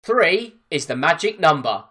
3 is the magic number.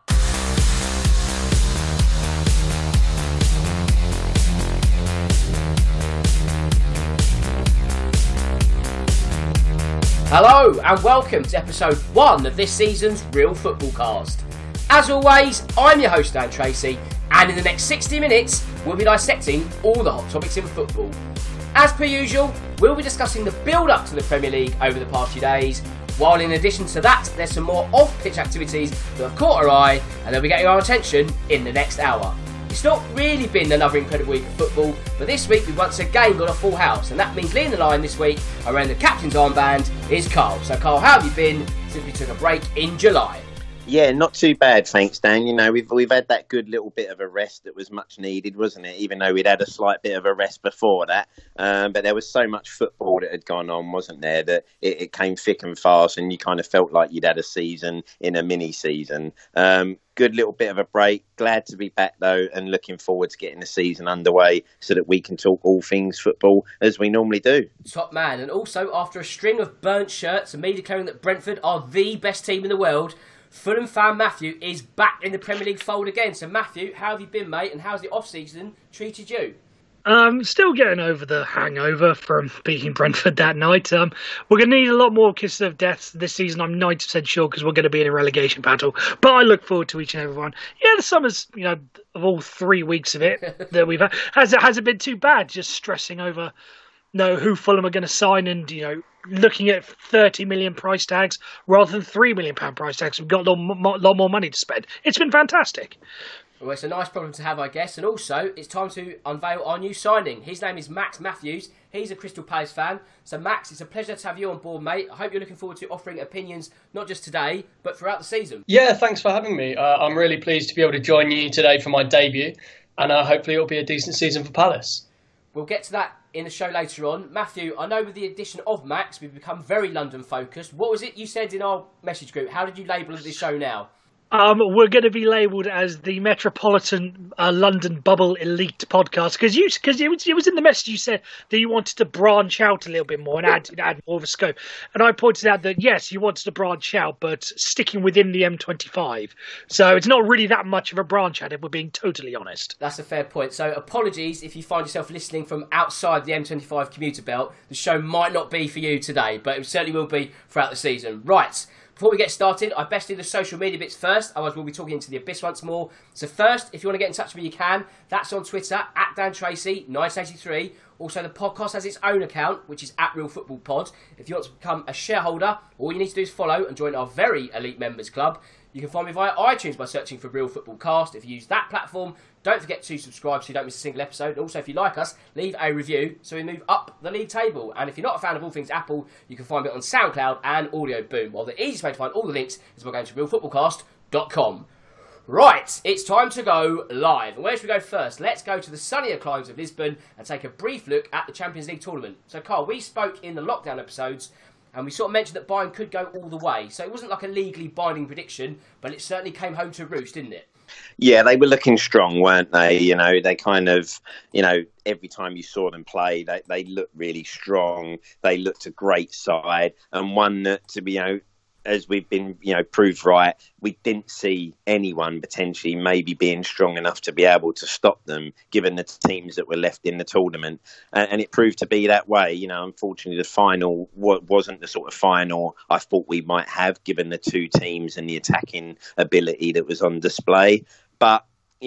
Hello and welcome to episode 1 of this season's Real Football Cast. As always, I'm your host Dan Tracy, and in the next 60 minutes we'll be dissecting all the hot topics in football. As per usual, we'll be discussing the build-up to the Premier League over the past few days, while in addition to that, there's some more off-pitch activities that have caught our eye and they'll be getting our attention in the next hour. It's not really been another incredible week of football, but this week we've once again got a full house, and that means leading the line this week around the captain's armband is Carl. So Carl, how have you been since we took a break in July? Yeah, not too bad, thanks, Dan. You know, we've had that good little bit of a rest that was much needed, wasn't it? Even though we'd had a slight bit of a rest before that. But there was so much football that had gone on, wasn't there, that it came thick and fast, and you kind of felt like you'd had a season in a mini-season. Good little bit of a break. Glad to be back, though, and looking forward to getting the season underway so that we can talk all things football as we normally do. Top man. And also, after a string of burnt shirts and me declaring that Brentford are the best team in the world, Fulham fan Matthew is back in the Premier League fold again. So Matthew, how have you been, mate, and how's the off-season treated you? Still getting over the hangover from beating Brentford that night. We're going to need a lot more kisses of death this season, I'm 90% sure, because we're going to be in a relegation battle. But I look forward to each and every one. Yeah, the summer's, of all 3 weeks of it that we've had, hasn't been too bad, just stressing over who Fulham are going to sign and, looking at 30 million price tags rather than £3 million price tags. We've got a lot more money to spend. It's been fantastic. Well, it's a nice problem to have, I guess. And also, it's time to unveil our new signing. His name is Max Matthews. He's a Crystal Palace fan. So, Max, it's a pleasure to have you on board, mate. I hope you're looking forward to offering opinions, not just today, but throughout the season. Yeah, thanks for having me. I'm really pleased to be able to join you today for my debut. And hopefully it'll be a decent season for Palace. We'll get to that in the show later on. Matthew, I know with the addition of Max, we've become very London-focused. What was it you said in our message group? How did you label this show now? We're going to be labelled as the Metropolitan London Bubble Elite podcast because it was in the message you said that you wanted to branch out a little bit more and add more of a scope. And I pointed out that yes, you wanted to branch out, but sticking within the M25. So it's not really that much of a branch out if we're being totally honest. That's a fair point. So apologies if you find yourself listening from outside the M25 commuter belt. The show might not be for you today, but it certainly will be throughout the season. Right. Before we get started, I best do the social media bits first, otherwise we'll be talking into the abyss once more. So first, if you want to get in touch with me, you can. That's on Twitter, at DanTracy983. Also, the podcast has its own account, which is at Real Football Pod. If you want to become a shareholder, all you need to do is follow and join our very elite members club. You can find me via iTunes by searching for Real Football Cast. If you use that platform, don't forget to subscribe so you don't miss a single episode. And also, if you like us, leave a review so we move up the league table. And if you're not a fan of all things Apple, you can find me on SoundCloud and Audio Boom. Well, the easiest way to find all the links is by going to realfootballcast.com. Right, it's time to go live. And where should we go first? Let's go to the sunnier climes of Lisbon and take a brief look at the Champions League tournament. So, Carl, we spoke in the lockdown episodes and we sort of mentioned that Bayern could go all the way. So it wasn't like a legally binding prediction, but it certainly came home to roost, didn't it? Yeah, they were looking strong, weren't they? They kind of, every time you saw them play, they looked really strong. They looked a great side, and one that, to be, as we've been, proved right, we didn't see anyone potentially maybe being strong enough to be able to stop them, given the teams that were left in the tournament. And it proved to be that way. Unfortunately, the final wasn't the sort of final I thought we might have, given the two teams and the attacking ability that was on display. But,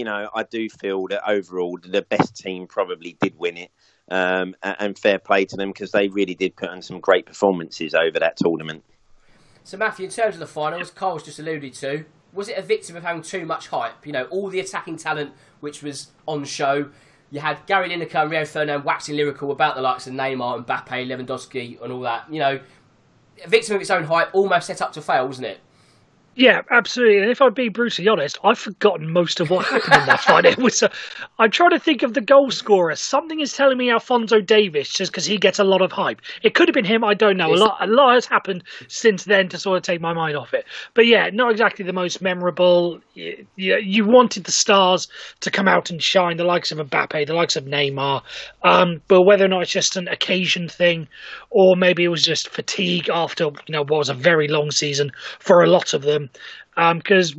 I do feel that overall the best team probably did win it. And fair play to them, because they really did put on some great performances over that tournament. So, Matthew, in terms of the final, as Carl's just alluded to, was it a victim of having too much hype? All the attacking talent which was on show. You had Gary Lineker and Rio Ferdinand waxing lyrical about the likes of Neymar, Mbappe, Lewandowski and all that. A victim of its own hype, almost set up to fail, wasn't it? Yeah, absolutely. And if I'd be brutally honest, I've forgotten most of what happened in that fight. I'm trying to think of the goal scorer. Something is telling me Alphonso Davies, just because he gets a lot of hype. It could have been him. I don't know. A lot has happened since then to sort of take my mind off it. But yeah, not exactly the most memorable. You wanted the stars to come out and shine, the likes of Mbappe, the likes of Neymar. But whether or not it's just an occasion thing, or maybe it was just fatigue after what was a very long season for a lot of them. season, because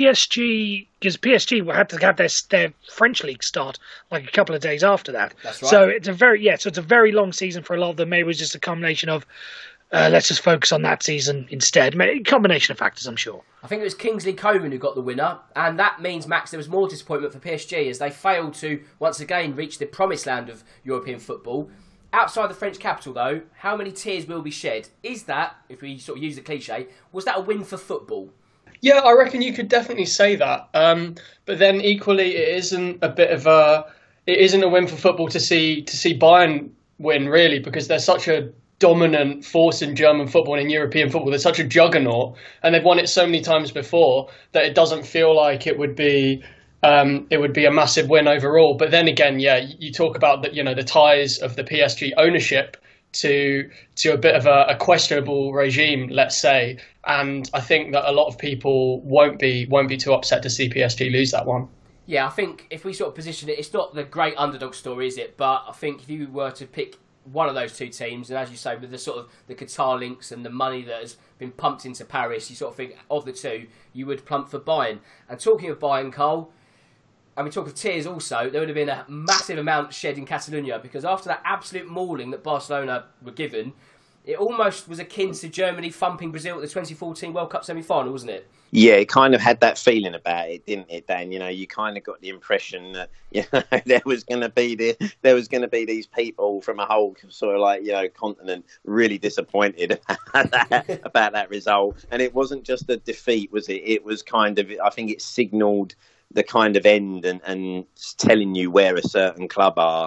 PSG had to have their French league start like a couple of days after that. That's right. So it's a very long season for a lot of them. Maybe it was just a combination of let's just focus on that season instead. A combination of factors, I'm sure. I think it was Kingsley Coman who got the winner, and that means, Max, there was more disappointment for PSG as they failed to once again reach the promised land of European football. Outside the French capital, though, how many tears will be shed? Is that, if we sort of use the cliche, was that a win for football? Yeah, I reckon you could definitely say that. But then equally, it isn't a win for football to see Bayern win, really, because they're such a dominant force in German football and in European football. They're such a juggernaut, and they've won it so many times before that it doesn't feel like it would be a massive win overall. But then again, yeah, you talk about the ties of the PSG ownership to a bit of a questionable regime, let's say, and I think that a lot of people won't be too upset to see PSG lose that one. Yeah, I think if we sort of position it, it's not the great underdog story, is it? But I think if you were to pick one of those two teams, and as you say, with the sort of the Qatar links and the money that has been pumped into Paris, you sort of think of the two, you would plump for Bayern. And talking of Bayern, Cole, I mean, talk of tears also, there would have been a massive amount shed in Catalonia, because after that absolute mauling that Barcelona were given, it almost was akin to Germany thumping Brazil at the 2014 World Cup semi-final, wasn't it? Yeah, it kind of had that feeling about it, didn't it, Dan? You kind of got the impression that there was going to be these people from a whole sort of continent really disappointed about that result, and it wasn't just a defeat, was it? It was kind of, I think it signalled the kind of end and telling you where a certain club are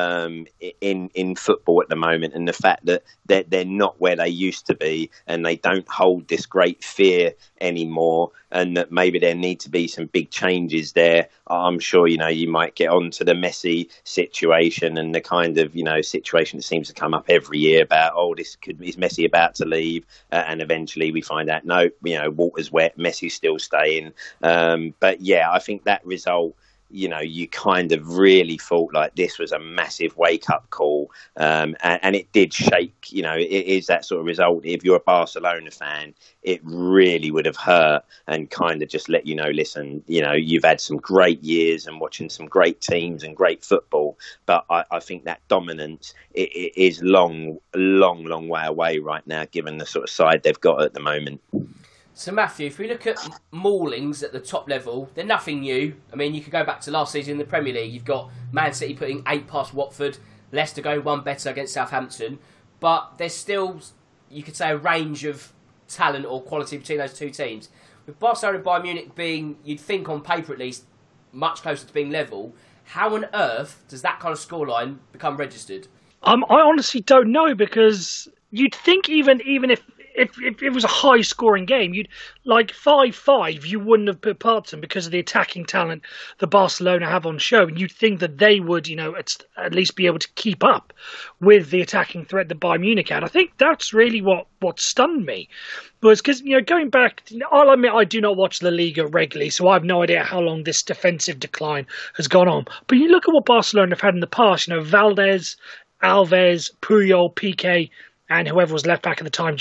in football at the moment, and the fact that they're not where they used to be, and they don't hold this great fear anymore, and that maybe there need to be some big changes there. I'm sure you might get on to the Messi situation and the kind of situation that seems to come up every year about is Messi about to leave, and eventually we find out no, water's wet, Messi's still staying. But yeah, I think that result, you kind of really thought like this was a massive wake-up call, and it did shake. It is that sort of result. If you're a Barcelona fan, it really would have hurt and kind of just let listen, you've had some great years and watching some great teams and great football, but I think that dominance it is long way away right now, given the sort of side they've got at the moment. So, Matthew, if we look at maulings at the top level, they're nothing new. I mean, you could go back to last season in the Premier League. You've got Man City putting 8 past Watford, Leicester going 1 better against Southampton. But there's still, you could say, a range of talent or quality between those two teams. With Barcelona and Bayern Munich being, you'd think on paper at least, much closer to being level, how on earth does that kind of scoreline become registered? I honestly don't know, because you'd think even if it was a high-scoring game, you'd 5-5, you wouldn't have put past them because of the attacking talent that Barcelona have on show, and you'd think that they would, at least be able to keep up with the attacking threat that Bayern Munich had. I think that's really what stunned me, was because going back, I'll admit I do not watch La Liga regularly, so I have no idea how long this defensive decline has gone on. But you look at what Barcelona have had in the past, Valdez, Alves, Puyol, Piqué, and whoever was left back at the time,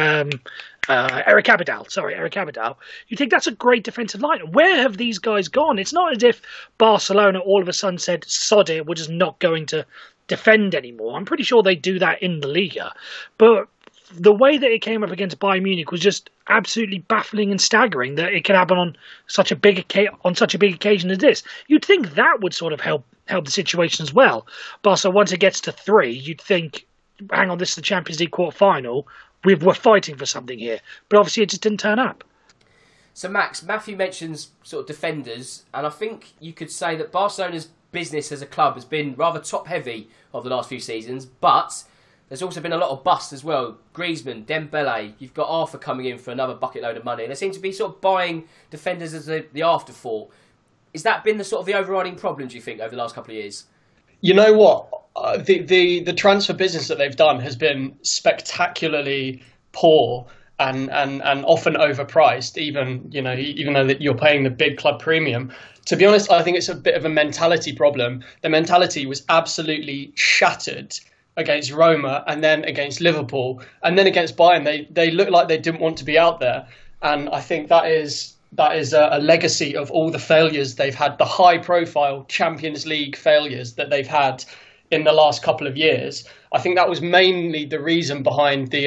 Eric Abidal. You think that's a great defensive line. Where have these guys gone? It's not as if Barcelona all of a sudden said, sod it, we're just not going to defend anymore. I'm pretty sure they do that in the Liga. But the way that it came up against Bayern Munich was just absolutely baffling and staggering, that it could happen on such a big occasion as this. You'd think that would sort of help the situation as well. But so once it gets to 3, you'd think, hang on, this is the Champions League quarter-final, we're fighting for something here. But obviously it just didn't turn up. So, Max, Matthew mentions sort of defenders, and I think you could say that Barcelona's business as a club has been rather top-heavy over the last few seasons, but there's also been a lot of busts as well. Griezmann, Dembele, you've got Arthur coming in for another bucket load of money. They seem to be sort of buying defenders as the afterthought. Has that been the sort of the overriding problem, do you think, over the last couple of years? You know what? The transfer business that they've done has been spectacularly poor and often overpriced, even though that you're paying the big club premium. To be honest, I think it's a bit of a mentality problem. The mentality was absolutely shattered against Roma, and then against Liverpool, and then against Bayern. They looked like they didn't want to be out there. and I think that is a legacy of all the failures they've had, the high-profile Champions League failures that they've had in the last couple of years. I think that was mainly the reason behind the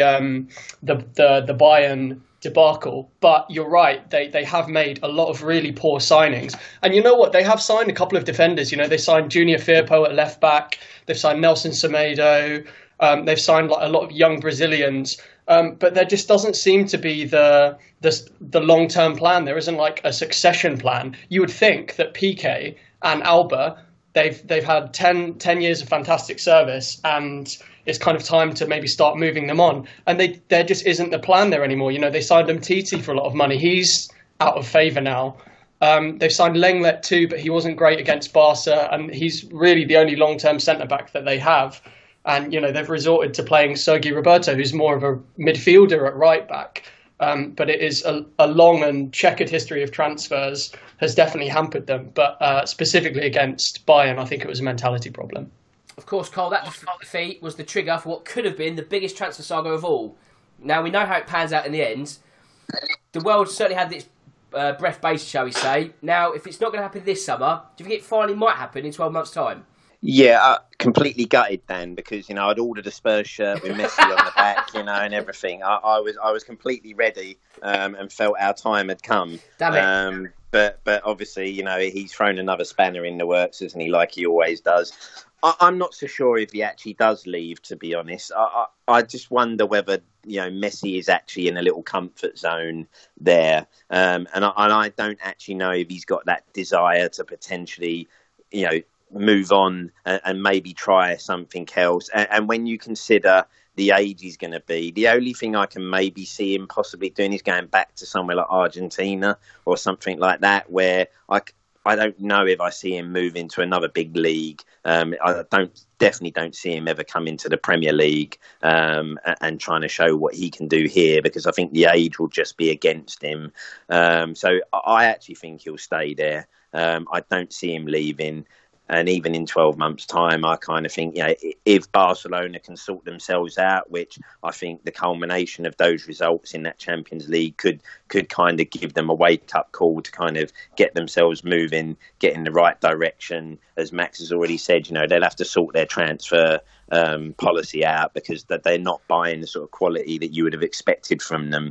Bayern debacle. But you're right, they have made a lot of really poor signings. And you know what? They have signed a couple of defenders. You know, they signed Junior Firpo at left back. They've signed Nelson Semedo. They've signed like a lot of young Brazilians. But there just doesn't seem to be the long-term plan. There isn't like a succession plan. You would think that Piqué and Alba, they've had 10 years of fantastic service, and it's kind of time to maybe start moving them on. And there just isn't the plan there anymore. You know, they signed Umtiti for a lot of money. He's out of favour now. They've signed Lenglet too, but he wasn't great against Barca, and he's really the only long-term centre-back that they have. And, you know, they've resorted to playing Sergi Roberto, who's more of a midfielder at right back. But it is a long and checkered history of transfers has definitely hampered them. But specifically against Bayern, I think it was a mentality problem. Of course, Cole, that defeat was the trigger for what could have been the biggest transfer saga of all. Now, we know how it pans out in the end. The world certainly had its breath based, shall we say. Now, if it's not going to happen this summer, do you think it finally might happen in 12 months' time? Yeah, completely gutted then, because, you know, I'd ordered a Spurs shirt with Messi on the back, you know, and everything. I was completely ready and felt our time had come. Damn it. But obviously, you know, he's thrown another spanner in the works, isn't he, like he always does. I'm not so sure if he actually does leave, to be honest. I just wonder whether, you know, Messi is actually in a little comfort zone there. And I don't actually know if he's got that desire to potentially, you know, move on and maybe try something else. And when you consider the age he's going to be, the only thing I can maybe see him possibly doing is going back to somewhere like Argentina or something like that, where I don't know if I see him move into another big league. I definitely don't see him ever come into the Premier League and trying to show what he can do here, because I think the age will just be against him. So I actually think he'll stay there. I don't see him leaving. And even in 12 months' time, I kind of think, you know, if Barcelona can sort themselves out, which I think the culmination of those results in that Champions League could kind of give them a wake-up call to kind of get themselves moving, get in the right direction. As Max has already said, you know, they'll have to sort their transfer policy out, because that they're not buying the sort of quality that you would have expected from them.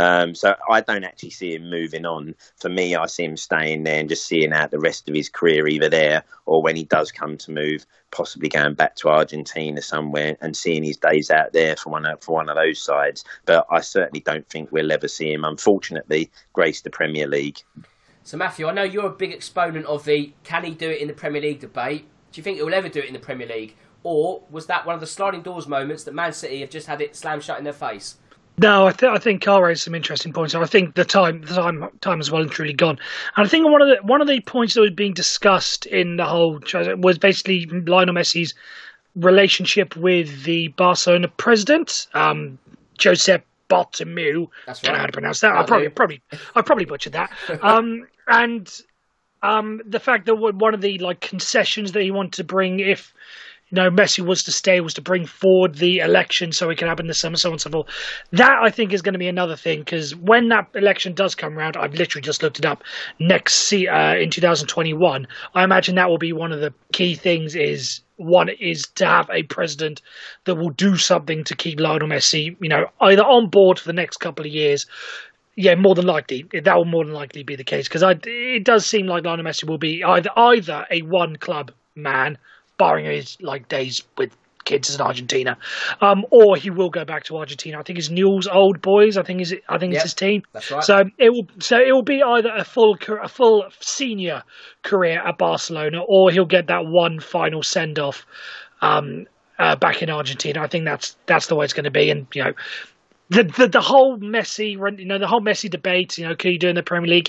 So I don't actually see him moving on. For me, I see him staying there and just seeing out the rest of his career either there, or when he does come to move, possibly going back to Argentina somewhere and seeing his days out there for one of those sides. But I certainly don't think we'll ever see him, unfortunately, grace the Premier League. So, Matthew, I know you're a big exponent of the can he do it in the Premier League debate. Do you think he'll ever do it in the Premier League? Or was that one of the sliding doors moments that Man City have just had it slammed shut in their face? No, I think Carl raised some interesting points. I think the time has well and truly gone. And I think one of the points that was being discussed in the whole was basically Lionel Messi's relationship with the Barcelona president, Josep Bartomeu. That's I don't know right. how to pronounce that. I probably butchered that. And the fact that one of the concessions that he wanted to bring, if Messi was to stay, was to bring forward the election so it can happen this summer, so on and so forth. That, I think, is going to be another thing, because when that election does come around, I've literally just looked it up, in 2021, I imagine that will be one of the key things is to have a president that will do something to keep Lionel Messi, either on board for the next couple of years. Yeah, more than likely. That will more than likely be the case, because it does seem like Lionel Messi will be either a one-club man, barring his days with kids in Argentina, or he will go back to Argentina. I think it's Newell's Old Boys. I think it's his team. That's right. So it will be either a full senior career at Barcelona, or he'll get that one final send off back in Argentina. I think that's the way it's going to be. And the whole Messi debate, could he do in the Premier League?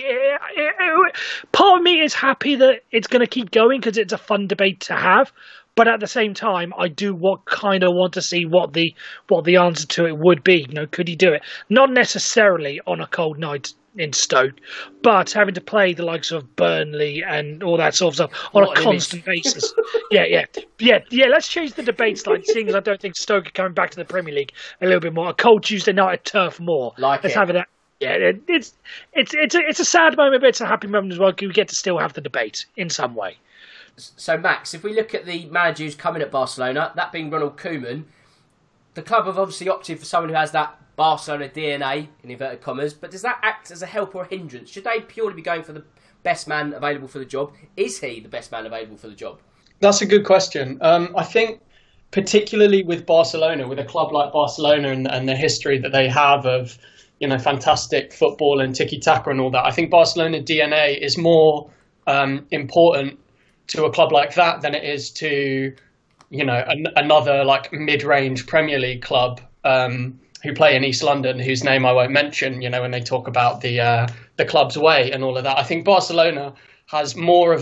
Part of me is happy that it's going to keep going, because it's a fun debate to have. But at the same time, I do want to see what the answer to it would be. Could he do it? Not necessarily on a cold night in Stoke, but having to play the likes of Burnley and all that sort of stuff on a constant basis. Yeah. Let's change the debate slightly, seeing as I don't think Stoke are coming back to the Premier League a little bit more. A cold Tuesday night at Turf Moor. Let's have it. Yeah, it's a sad moment, but it's a happy moment as well. We get to still have the debate in some way. So, Max, if we look at the manager who's coming at Barcelona, that being Ronald Koeman, the club have obviously opted for someone who has that Barcelona DNA, in inverted commas, but does that act as a help or a hindrance? Should they purely be going for the best man available for the job? Is he the best man available for the job? That's a good question. I think particularly with Barcelona, with a club like Barcelona and the history that they have of, fantastic football and tiki-taka and all that, I think Barcelona DNA is more important to a club like that than it is to, another like mid-range Premier League club who play in East London, whose name I won't mention, when they talk about the club's way and all of that. I think Barcelona has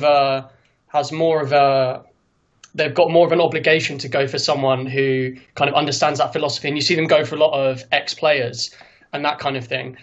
they've got more of an obligation to go for someone who kind of understands that philosophy, and you see them go for a lot of ex-players and that kind of thing.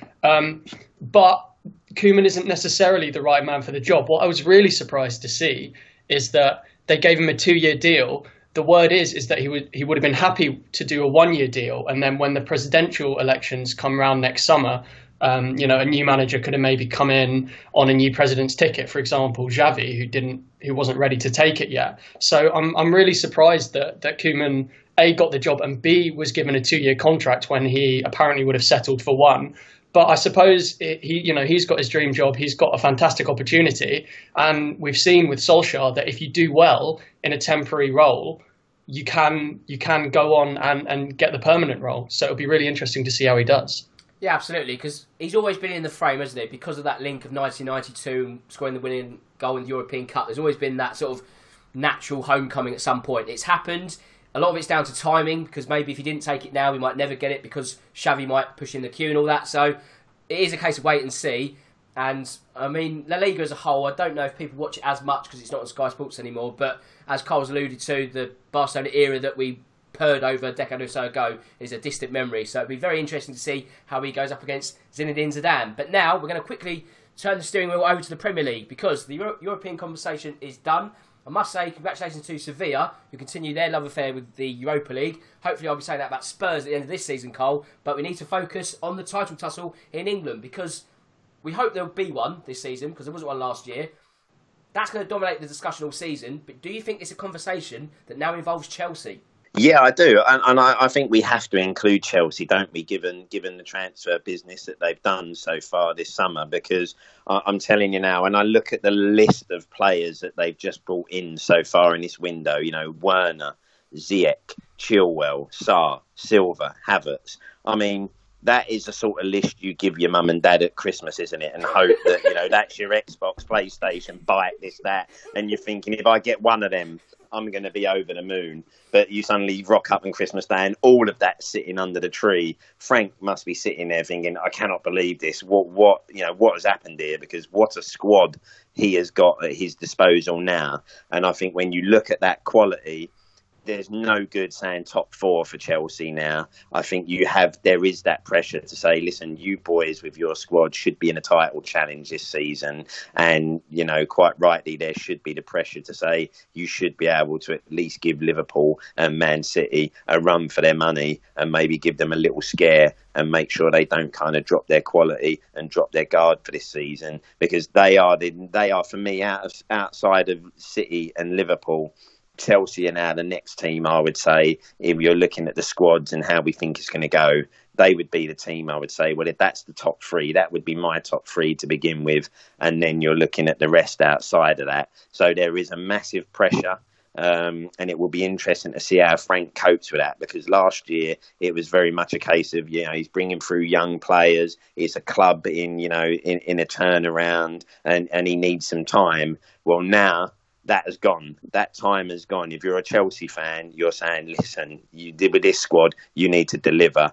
But Koeman isn't necessarily the right man for the job. What I was really surprised to see is that they gave him a 2-year deal. The word is that he would have been happy to do a 1-year deal, and then when the presidential elections come around next summer, a new manager could have maybe come in on a new president's ticket. For example, Xavi, who wasn't ready to take it yet. So I'm really surprised that Koeman A, got the job, and B, was given a 2-year contract when he apparently would have settled for 1. But I suppose he's got his dream job. He's got a fantastic opportunity, and we've seen with Solskjaer that if you do well in a temporary role, you can go on and get the permanent role. So it'll be really interesting to see how he does. Yeah, absolutely, because he's always been in the frame, hasn't he? Because of that link of 1992 and scoring the winning goal in the European Cup, there's always been that sort of natural homecoming at some point. It's happened. A lot of it's down to timing, because maybe if he didn't take it now, we might never get it because Xavi might push in the queue and all that. So it is a case of wait and see. And, I mean, La Liga as a whole, I don't know if people watch it as much because it's not on Sky Sports anymore, but as Carl's alluded to, the Barcelona era that we heard over a decade or so ago is a distant memory. So it'll be very interesting to see how he goes up against Zinedine Zidane. But now we're going to quickly turn the steering wheel over to the Premier League, because the European conversation is done. I must say congratulations to Sevilla, who continue their love affair with the Europa League. Hopefully I'll be saying that about Spurs at the end of this season, Cole. But we need to focus on the title tussle in England, because we hope there'll be one this season, because there wasn't one last year. That's going to dominate the discussion all season. But do you think it's a conversation that now involves Chelsea? Yeah, I do, and I think we have to include Chelsea, don't we? Given the transfer business that they've done so far this summer, because I'm telling you now, and I look at the list of players that they've just brought in so far in this window. Werner, Ziyech, Chilwell, Sarr, Silva, Havertz. I mean, that is the sort of list you give your mum and dad at Christmas, isn't it? And hope that that's your Xbox, PlayStation, bike, this, that, and you're thinking, if I get one of them, I'm going to be over the moon. But you suddenly rock up on Christmas Day and all of that sitting under the tree. Frank must be sitting there thinking, I cannot believe this. What has happened here? Because what a squad he has got at his disposal now. And I think when you look at that quality, there's no good saying top 4 for Chelsea now. I think there is that pressure to say, listen, you boys with your squad should be in a title challenge this season. And, quite rightly, there should be the pressure to say you should be able to at least give Liverpool and Man City a run for their money and maybe give them a little scare and make sure they don't kind of drop their quality and drop their guard for this season, because they are for me, outside of City and Liverpool, Chelsea are now the next team, I would say, if you're looking at the squads and how we think it's going to go, they would be the team, I would say. Well, if that's the top 3, that would be my top 3 to begin with. And then you're looking at the rest outside of that. So there is a massive pressure. And it will be interesting to see how Frank copes with that, because last year it was very much a case of, he's bringing through young players. It's a club in a turnaround and he needs some time. Well, now that has gone. That time has gone. If you're a Chelsea fan, you're saying, listen, you did with this squad, you need to deliver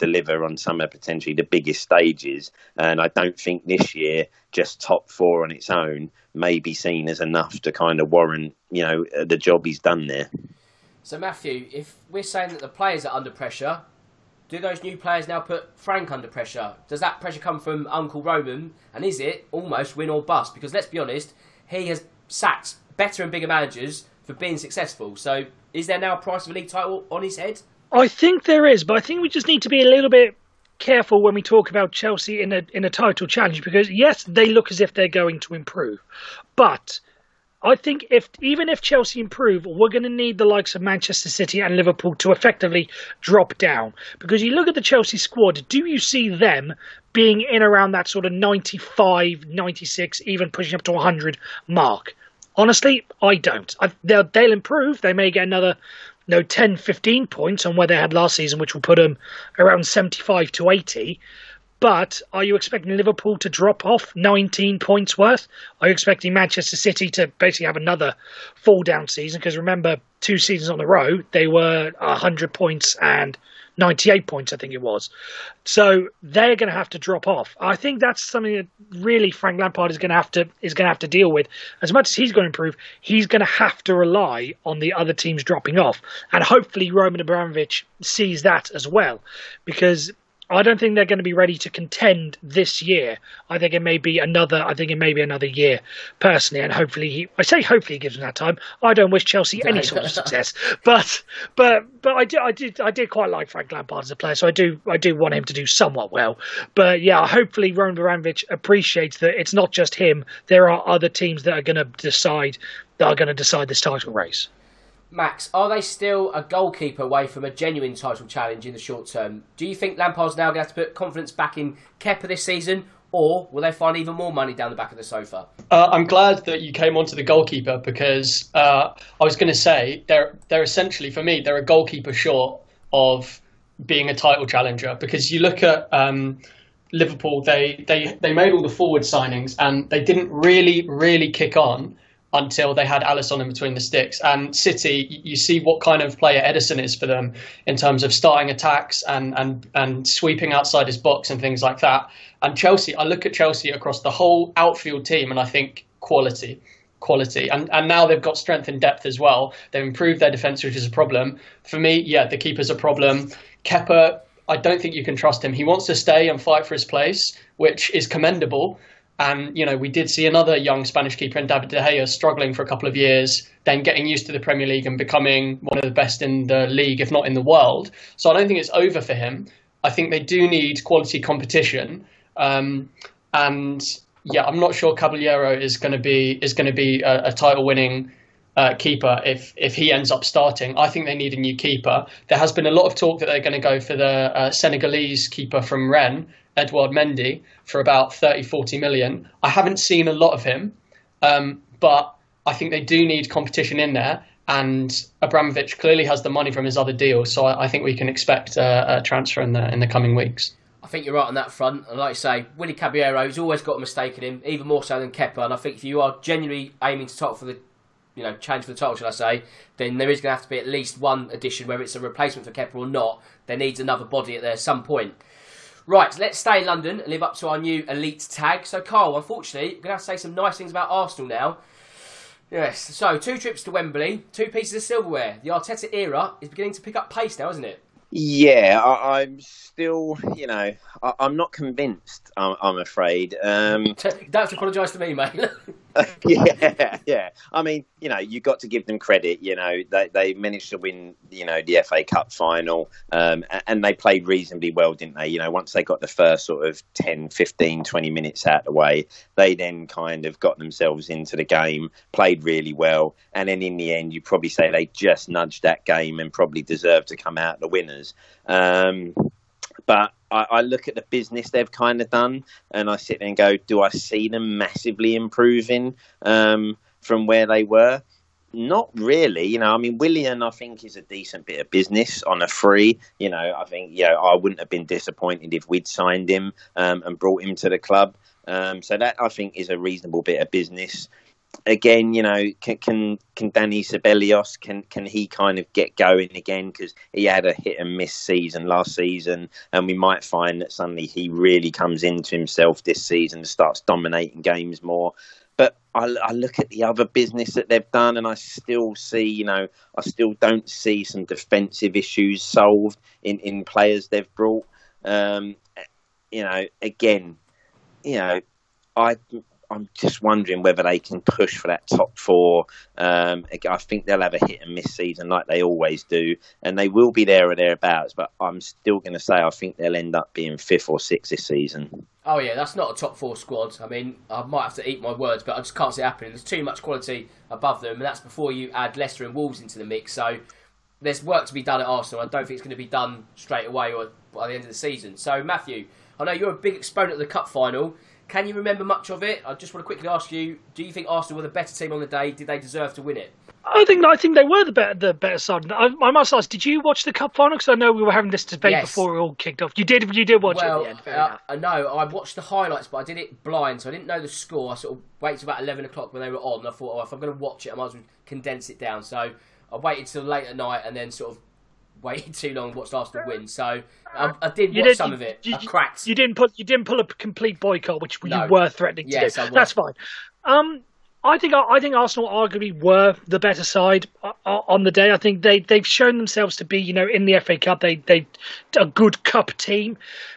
on some of potentially the biggest stages. And I don't think this year just top 4 on its own may be seen as enough to kind of warrant, the job he's done there. So, Matthew, if we're saying that the players are under pressure, do those new players now put Frank under pressure? Does that pressure come from Uncle Roman? And is it almost win or bust? Because let's be honest, he has sacked better and bigger managers for being successful. So is there now a price of a league title on his head? I think there is, but I think we just need to be a little bit careful when we talk about Chelsea in a title challenge, because yes, they look as if they're going to improve, but I think even if Chelsea improve, we're going to need the likes of Manchester City and Liverpool to effectively drop down. Because you look at the Chelsea squad, do you see them being in around that sort of 95, 96, even pushing up to 100 mark? Honestly, I don't. They'll improve. They may get another 10, 15 points on where they had last season, which will put them around 75 to 80. But are you expecting Liverpool to drop off 19 points worth? Are you expecting Manchester City to basically have another fall down season? Because remember, 2 seasons on the row, they were 100 points and 98 points, I think it was. So they're going to have to drop off. I think that's something that really Frank Lampard is going to have to deal with. As much as he's going to improve, he's going to have to rely on the other teams dropping off. And hopefully Roman Abramovich sees that as well, because I don't think they're going to be ready to contend this year. I think it may be another year, personally, and hopefully he gives them that time. I don't wish Chelsea any sort of success, but I did quite like Frank Lampard as a player, so I do want him to do somewhat well. But yeah, hopefully Roman Abramovich appreciates that it's not just him. There are other teams that are going to decide this title race. Max, are they still a goalkeeper away from a genuine title challenge in the short term? Do you think Lampard's now going to have to put confidence back in Kepa this season, or will they find even more money down the back of the sofa? I'm glad that you came on to the goalkeeper, because I was going to say they're essentially, for me, they're a goalkeeper short of being a title challenger. Because you look at Liverpool, they made all the forward signings and they didn't really kick on until they had Alisson in between the sticks. And City, you see what kind of player Ederson is for them in terms of starting attacks and sweeping outside his box and things like that. And Chelsea, I look at Chelsea across the whole outfield team and I think quality. And now they've got strength and depth as well. They've improved their defence, which is a problem. For me, yeah, the keeper's a problem. Kepa, I don't think you can trust him. He wants to stay and fight for his place, which is commendable. And, we did see another young Spanish keeper in David De Gea struggling for a couple of years, then getting used to the Premier League and becoming one of the best in the league, if not in the world. So I don't think it's over for him. I think they do need quality competition. And yeah, I'm not sure Caballero is going to be a title-winning keeper if he ends up starting. I think they need a new keeper. There has been a lot of talk that they're going to go for the Senegalese keeper from Rennes, Edouard Mendy, for about 30-40 million. I haven't seen a lot of him, but I think they do need competition in there, and Abramovich clearly has the money from his other deals, so I think we can expect a transfer in the coming weeks. I think you're right on that front, and like you say, Willy Caballero's always got a mistake in him, even more so than Kepa, and I think if you are genuinely aiming to top for the challenge for the title, shall I say, then there is going to have to be at least one addition, whether it's a replacement for Kepa or not. There needs another body at there at some point. Right, let's stay in London and live up to our new elite tag. So, Carl, unfortunately, we're going to have to say some nice things about Arsenal now. Yes, so 2 trips to Wembley, 2 pieces of silverware. The Arteta era is beginning to pick up pace now, isn't it? Yeah, I'm still, I'm not convinced, I'm afraid. Don't apologise to me, mate. Yeah. I mean, you've got to give them credit. They managed to win, the FA Cup final, and they played reasonably well, didn't they? Once they got the first sort of 10, 15, 20 minutes out of the way, they then kind of got themselves into the game, played really well, and then in the end, you'd probably say they just nudged that game and probably deserved to come out the winners. But I look at the business they've kind of done, and I sit there and go, do I see them massively improving from where they were? Not really. Willian, I think, is a decent bit of business on a free. I think, I wouldn't have been disappointed if we'd signed him and brought him to the club. So that, I think, is a reasonable bit of business. Again, can Dani Ceballos, can he kind of get going again? Because he had a hit and miss season last season, and we might find that suddenly he really comes into himself this season and starts dominating games more. But I look at the other business that they've done, and I still see, I still don't see some defensive issues solved in players they've brought. Again, I'm just wondering whether they can push for that top four. I think they'll have a hit and miss season like they always do, and they will be there or thereabouts. But I'm still going to say I think they'll end up being 5th or 6th this season. Oh yeah, that's not a top 4 squad. I mean, I might have to eat my words, but I just can't see it happening. There's too much quality above them, and that's before you add Leicester and Wolves into the mix. So there's work to be done at Arsenal. I don't think it's going to be done straight away or by the end of the season. So Matthew, I know you're a big exponent of the cup final. Can you remember much of it? I just want to quickly ask you, do you think Arsenal were the better team on the day? Did they deserve to win it? I think they were the better side. I must ask, did you watch the cup final? Because I know we were having this debate before it all kicked off. You did watch it at the end. No, I watched the highlights, but I did it blind, so I didn't know the score. I sort of waited till about 11 o'clock when they were on, and I thought, if I'm going to watch it, I might as well condense it down. So I waited till late at night and then sort of waited too long and watched Arsenal win. So I did watch some of it. I cracked. You didn't pull a complete boycott, which you were threatening to do. That's fine. I think Arsenal arguably were the better side on the day. I think they've shown themselves to be, in the FA Cup, they a good cup team.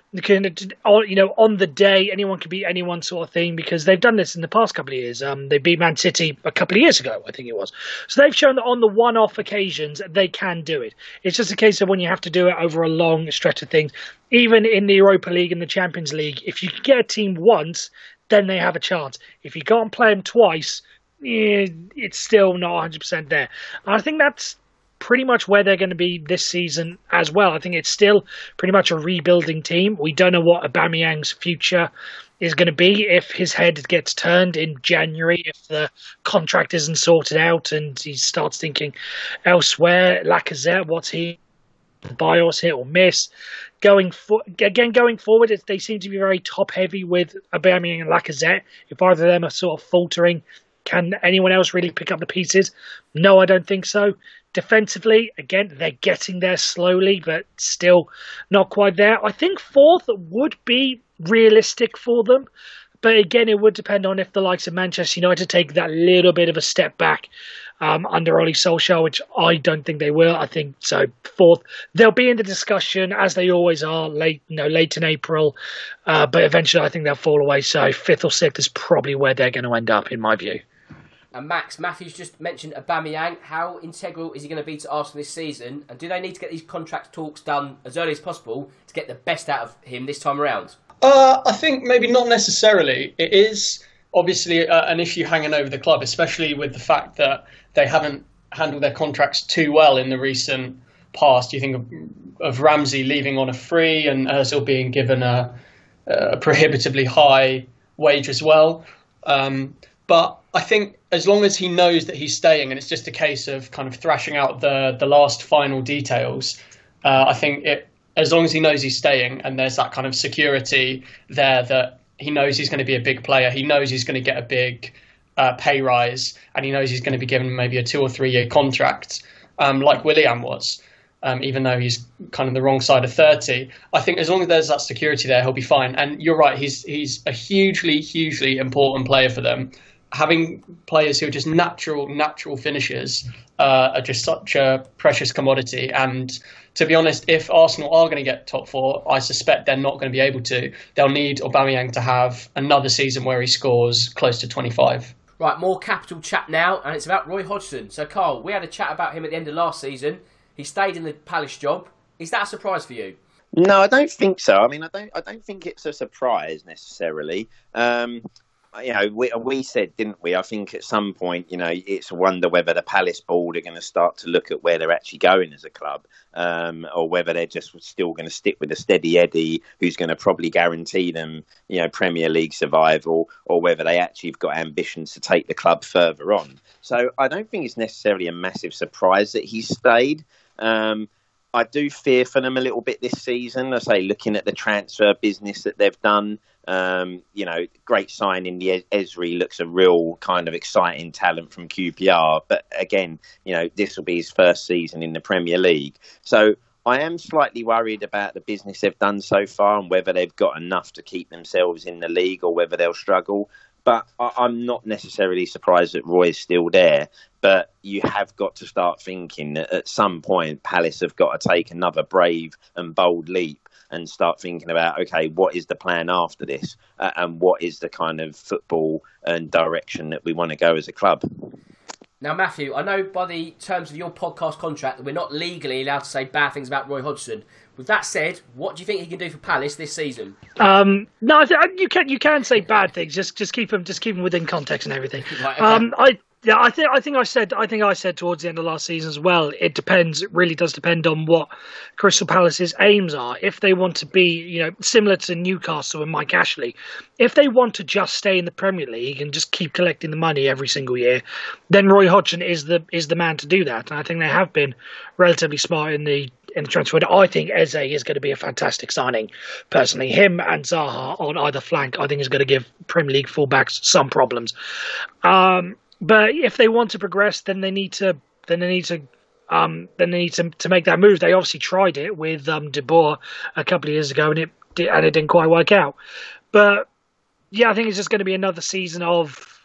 On the day, anyone can beat anyone sort of thing, because they've done this in the past couple of years. They beat Man City a couple of years ago, I think it was. So they've shown that on the one-off occasions, they can do it. It's just a case of when you have to do it over a long stretch of things. Even in the Europa League and the Champions League, if you get a team once, then they have a chance. If you can't play them twice, it's still not 100% there. And I think that's pretty much where they're going to be this season as well. I think it's still pretty much a rebuilding team. We don't know what Aubameyang's future is going to be if his head gets turned in January, if the contract isn't sorted out and he starts thinking elsewhere. Lacazette, what's he BIOS hit or miss? Going forward, they seem to be very top heavy with Aubameyang and Lacazette. If either of them are sort of faltering, can anyone else really pick up the pieces? No, I don't think so. Defensively, again, they're getting there slowly, but still not quite there. I think 4th would be realistic for them. But again, it would depend on if the likes of Manchester United take that little bit of a step back under Ole Solskjaer, which I don't think they will. I think so. 4th, they'll be in the discussion as they always are late in April. But eventually, I think they'll fall away. So 5th or 6th is probably where they're going to end up, in my view. And Matthew's just mentioned Aubameyang. How integral is he going to be to Arsenal this season? And do they need to get these contract talks done as early as possible to get the best out of him this time around? I think maybe not necessarily. It is obviously an issue hanging over the club, especially with the fact that they haven't handled their contracts too well in the recent past. You think of Ramsey leaving on a free and Ozil being given a prohibitively high wage as well. But I think as long as he knows that he's staying and it's just a case of kind of thrashing out the last final details, I think as long as he knows he's staying and there's that kind of security there that he knows he's going to be a big player, he knows he's going to get a big pay rise, and he knows he's going to be given maybe a 2 or 3 year contract, like Willian was, even though he's kind of the wrong side of 30. I think as long as there's that security there, he'll be fine. And you're right, he's a hugely, hugely important player for them. Having players who are just natural finishers are just such a precious commodity. And to be honest, if Arsenal are going to get top 4, I suspect they're not going to be able to. They'll need Aubameyang to have another season where he scores close to 25. Right, more capital chat now, and it's about Roy Hodgson. So, Carl, we had a chat about him at the end of last season. He stayed in the Palace job. Is that a surprise for you? No, I don't think so. I mean, I don't think it's a surprise necessarily. We said, didn't we? I think at some point, it's a wonder whether the Palace board are going to start to look at where they're actually going as a club, or whether they're just still going to stick with a steady Eddie who's going to probably guarantee them, Premier League survival, or whether they actually have got ambitions to take the club further on. So I don't think it's necessarily a massive surprise that he's stayed. I do fear for them a little bit this season. I say, looking at the transfer business that they've done, great signing. The Ezri looks a real kind of exciting talent from QPR. But again, this will be his first season in the Premier League. So I am slightly worried about the business they've done so far and whether they've got enough to keep themselves in the league or whether they'll struggle. But I'm not necessarily surprised that Roy's still there. But you have got to start thinking that at some point Palace have got to take another brave and bold leap and start thinking about, okay, what is the plan after this, and what is the kind of football and direction that we want to go as a club. Now, Matthew, I know by the terms of your podcast contract that we're not legally allowed to say bad things about Roy Hodgson. With that said, what do you think he can do for Palace this season? No, you can say bad things. Just keep them within context and everything. Right, okay. I think I said towards the end of last season as well. It depends. It really does depend on what Crystal Palace's aims are. If they want to be, similar to Newcastle and Mike Ashley, if they want to just stay in the Premier League and just keep collecting the money every single year, then Roy Hodgson is the man to do that. And I think they have been relatively smart in the transfer window. I think Eze is going to be a fantastic signing. Personally, him and Zaha on either flank, I think is going to give Premier League fullbacks some problems. But if they want to progress, then they need to make that move. They obviously tried it with De Boer a couple of years ago, and it didn't quite work out. But yeah, I think it's just going to be another season of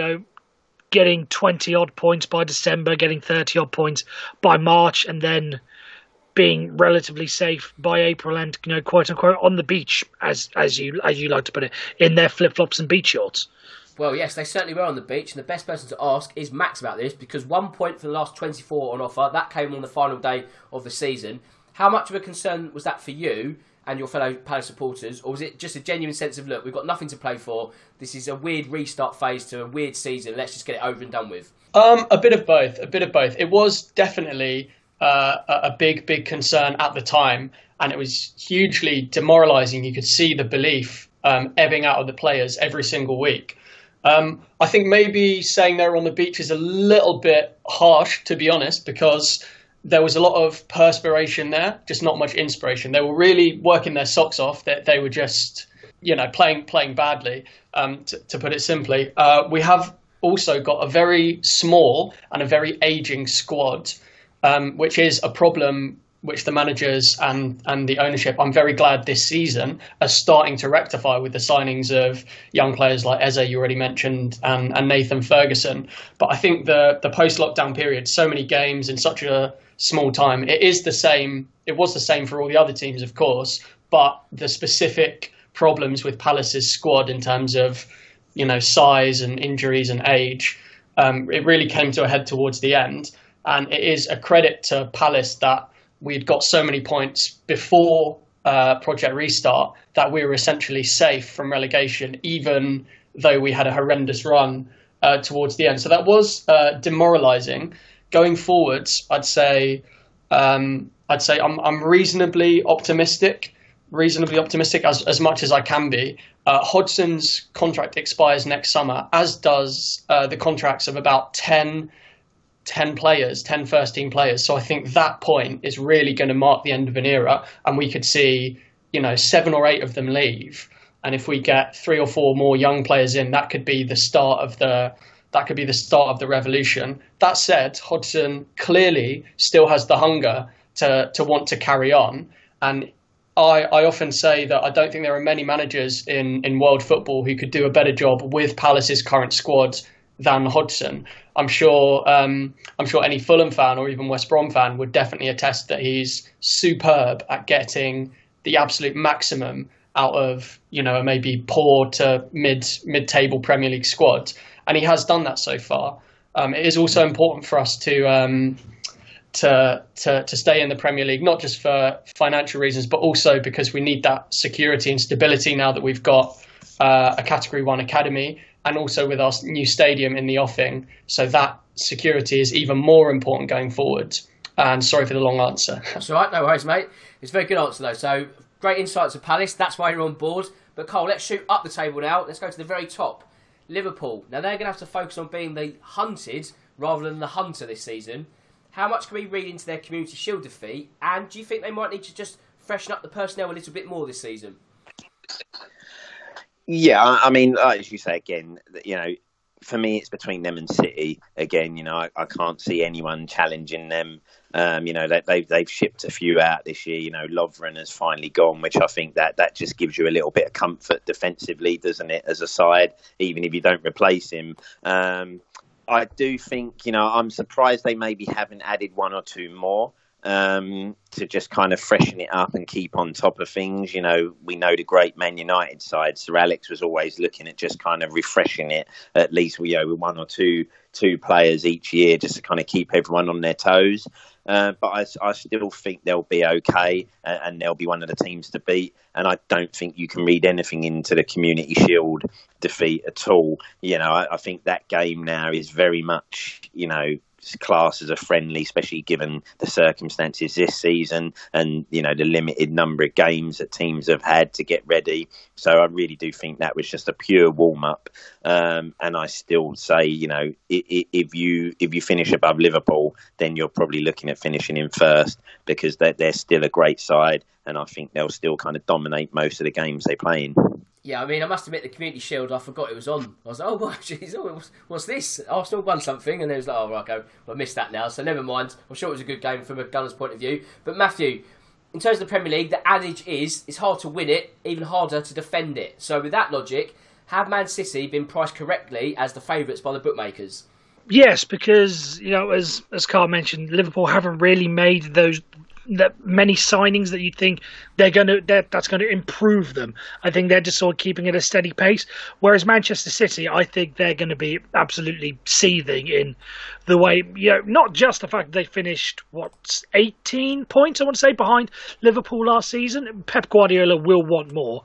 getting 20 odd points by December, getting 30 odd points by March, and then being relatively safe by April, and quote unquote on the beach, as you like to put it, in their flip flops and beach shorts. Well, yes, they certainly were on the beach, and the best person to ask is Max about this, because 1 point for the last 24 on offer, that came on the final day of the season. How much of a concern was that for you and your fellow Palace supporters, or was it just a genuine sense of, look, we've got nothing to play for, this is a weird restart phase to a weird season, let's just get it over and done with? A bit of both. It was definitely a big concern at the time, and it was hugely demoralising. You could see the belief ebbing out of the players every single week. I think maybe saying they were on the beach is a little bit harsh, to be honest, because there was a lot of perspiration there, just not much inspiration. They were really working their socks off. They were just, playing badly, to put it simply. We have also got a very small and a very ageing squad, which is a problem which the managers and the ownership, I'm very glad this season, are starting to rectify with the signings of young players like Eze, you already mentioned, and Nathan Ferguson. But I think the post-lockdown period, so many games in such a small time, it was the same for all the other teams, of course, but the specific problems with Palace's squad in terms of, size and injuries and age, it really came to a head towards the end. And it is a credit to Palace that we'd got so many points before Project Restart that we were essentially safe from relegation, even though we had a horrendous run towards the end. So that was demoralising. Going forwards, I'd say I'm reasonably optimistic as much as I can be. Hodgson's contract expires next summer, as does the contracts of about 10 first team players. So I think that point is really going to mark the end of an era, and we could see, 7 or 8 of them leave. And if we get 3 or 4 more young players in, that could be the start of the revolution. That said, Hodgson clearly still has the hunger to want to carry on. And I often say that I don't think there are many managers in world football who could do a better job with Palace's current squad than Hodgson. I'm sure any Fulham fan or even West Brom fan would definitely attest that he's superb at getting the absolute maximum out of, a maybe poor to mid-table Premier League squad. And he has done that so far. It is also important for us to stay in the Premier League, not just for financial reasons, but also because we need that security and stability now that we've got a Category 1 academy, and also with our new stadium in the offing. So that security is even more important going forward. And sorry for the long answer. That's all right, no worries, mate. It's a very good answer, though. So great insights of Palace. That's why you're on board. But Cole, let's shoot up the table now. Let's go to the very top. Liverpool. Now, they're going to have to focus on being the hunted rather than the hunter this season. How much can we read into their Community Shield defeat? And do you think they might need to just freshen up the personnel a little bit more this season? Yeah, I mean, as you say again, for me, it's between them and City. Again, I can't see anyone challenging them. They've shipped a few out this year. Lovren has finally gone, which I think that just gives you a little bit of comfort defensively, doesn't it, as a side, even if you don't replace him. I do think, I'm surprised they maybe haven't added 1 or 2 more. to just kind of freshen it up and keep on top of things. You know, we know the great Man United side. Sir Alex was always looking at just kind of refreshing it, at least with one or two players each year, just to kind of keep everyone on their toes. But I still think they'll be okay, and they'll be one of the teams to beat. And I don't think you can read anything into the Community Shield defeat at all. You know, I think that game now is very much, you know, class as a friendly, especially given the circumstances this season and, you know, the limited number of games that teams have had to get ready. So I really do think that was just a pure warm-up. And I still say, you know, if you finish above Liverpool, then you're probably looking at finishing in first, because they're still a great side, and I think they'll still kind of dominate most of the games they play in. Yeah, I mean, I must admit, the Community Shield, I forgot it was on. I was like, oh, well, geez, what's this? Arsenal won something, and it was like, oh, right, okay, well, I missed that now, so never mind. I'm sure it was a good game from a Gunners' point of view. But Matthew, in terms of the Premier League, the adage is, it's hard to win it, even harder to defend it. So with that logic, have Man City been priced correctly as the favourites by the bookmakers? Yes, because, you know, as Carl mentioned, Liverpool haven't really made that many signings that you think that's going to improve them. I think they're just sort of keeping it a steady pace. Whereas Manchester City, I think they're going to be absolutely seething in the way, you know, not just the fact that they finished 18 points, I want to say, behind Liverpool last season. Pep Guardiola will want more,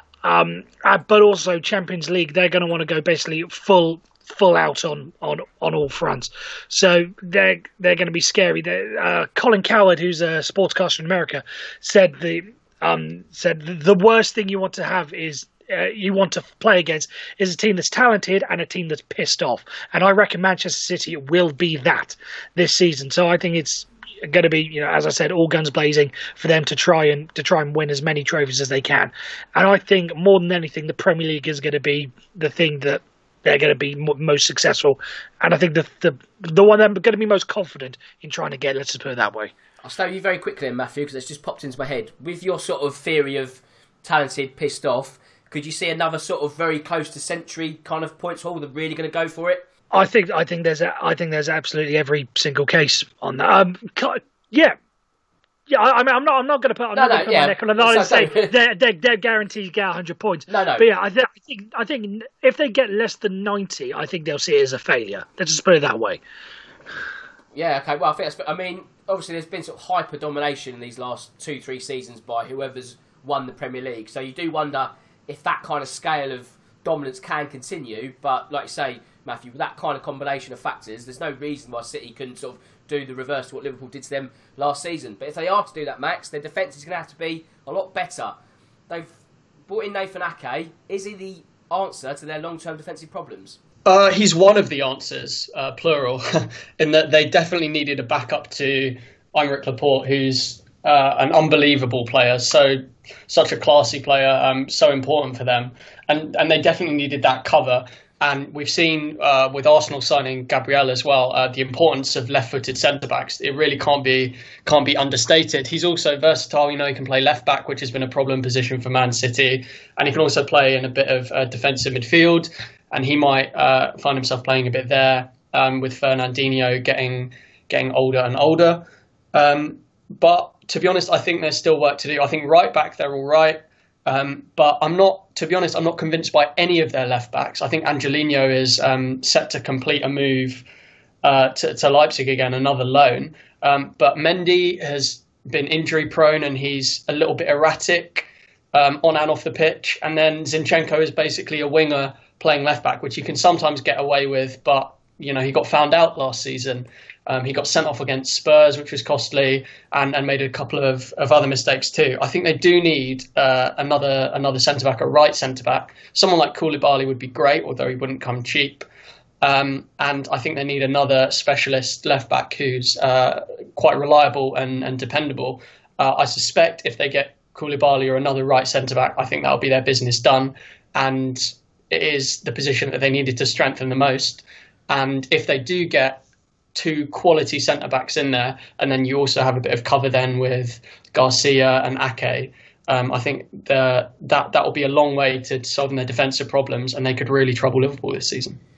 but also Champions League, they're going to want to go basically full out on all fronts. So they're going to be scary. Colin Cowherd, who's a sportscaster in America, said the worst thing you want to have is you want to play against is a team that's talented and a team that's pissed off. And I reckon Manchester City will be that this season. So I think it's going to be, you know, as I said, all guns blazing for them to try and win as many trophies as they can. And I think more than anything, the Premier League is going to be the thing that they're going to be most successful, and I think the one they're going to be most confident in trying to get. Let's just put it that way. I'll start you very quickly, Matthew, because it's just popped into my head. With your sort of theory of talented, pissed off, could you see another sort of very close to century kind of points haul that really going to go for it? I think there's absolutely every single case on that. Yeah. Yeah, I mean, I'm not going to put my neck on the line and say they're guaranteed to get 100 points. No. But yeah, I think if they get less than 90, I think they'll see it as a failure. Let's just put it that way. Yeah, okay. Well, I think that's. I mean, obviously, there's been sort of hyper domination in these last 2-3 seasons by whoever's won the Premier League. So you do wonder if that kind of scale of dominance can continue. But like you say, Matthew, with that kind of combination of factors, there's no reason why City couldn't sort of do the reverse to what Liverpool did to them last season. But if they are to do that, Max, their defence is going to have to be a lot better. They've brought in Nathan Ake. Is he the answer to their long-term defensive problems? He's one of the answers, plural, in that they definitely needed a backup to Aymeric Laporte, who's an unbelievable player, such a classy player, so important for them. And they definitely needed that cover. And we've seen with Arsenal signing Gabriel as well, the importance of left-footed centre-backs. It really can't be understated. He's also versatile. You know, he can play left-back, which has been a problem position for Man City. And he can also play in a bit of defensive midfield. And he might find himself playing a bit there with Fernandinho getting older and older. But to be honest, I think there's still work to do. I think right back, they're all right. But I'm not convinced by any of their left backs. I think Angelino is set to complete a move to Leipzig again, another loan. But Mendy has been injury prone and he's a little bit erratic on and off the pitch. And then Zinchenko is basically a winger playing left back, which you can sometimes get away with. But, you know, he got found out last season. He got sent off against Spurs, which was costly, and made a couple of other mistakes too. I think they do need another centre-back, a right centre-back. Someone like Koulibaly would be great, although he wouldn't come cheap. And I think they need another specialist left-back who's quite reliable and dependable. I suspect if they get Koulibaly or another right centre-back, I think that'll be their business done. And it is the position that they needed to strengthen the most. And if they do get two quality centre-backs in there, and then you also have a bit of cover then with Garcia and Ake, I think that will be a long way to solving their defensive problems, and they could really trouble Liverpool this season.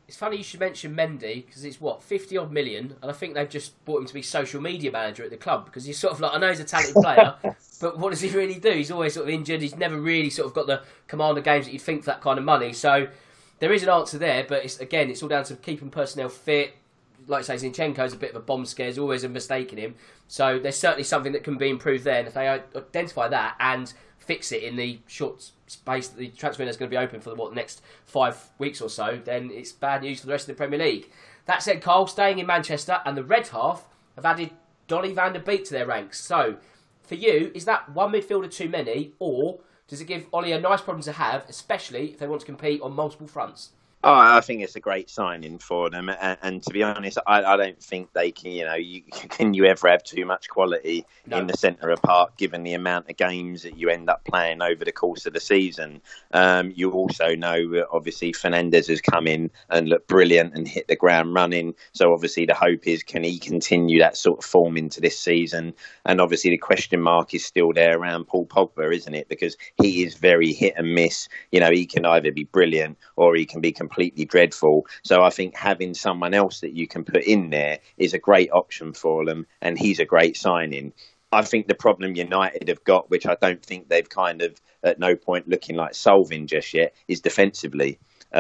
It's funny you should mention Mendy, because it's 50 odd million, and I think they've just brought him to be social media manager at the club, because he's sort of like, I know he's a talented player, but what does he really do? He's always sort of injured. He's never really sort of got the command of games that you'd think for that kind of money. So there is an answer there, but it's all down to keeping personnel fit. Like I say, Zinchenko's a bit of a bomb scare. There's always a mistake in him. So there's certainly something that can be improved there. And if they identify that and fix it in the short space that the transfer window is going to be open for the next 5 weeks or so, then it's bad news for the rest of the Premier League. That said, Carl, staying in Manchester, and the Red Half have added Donny van der Beek to their ranks. So for you, is that one midfielder too many, or does it give Ollie a nice problem to have, especially if they want to compete on multiple fronts? Oh, I think it's a great signing for them, and to be honest, I don't think they can. Can you ever have too much quality in the centre of park, given the amount of games that you end up playing over the course of the season? You also know, obviously, Fernandes has come in and looked brilliant and hit the ground running. So obviously, the hope is, can he continue that sort of form into this season? And obviously, the question mark is still there around Paul Pogba, isn't it? Because he is very hit and miss. He can either be brilliant or he can be completely dreadful. So I think having someone else that you can put in there is a great option for them, and he's a great signing. I think the problem United have got, which I don't think they've kind of at no point looking like solving just yet, is defensively.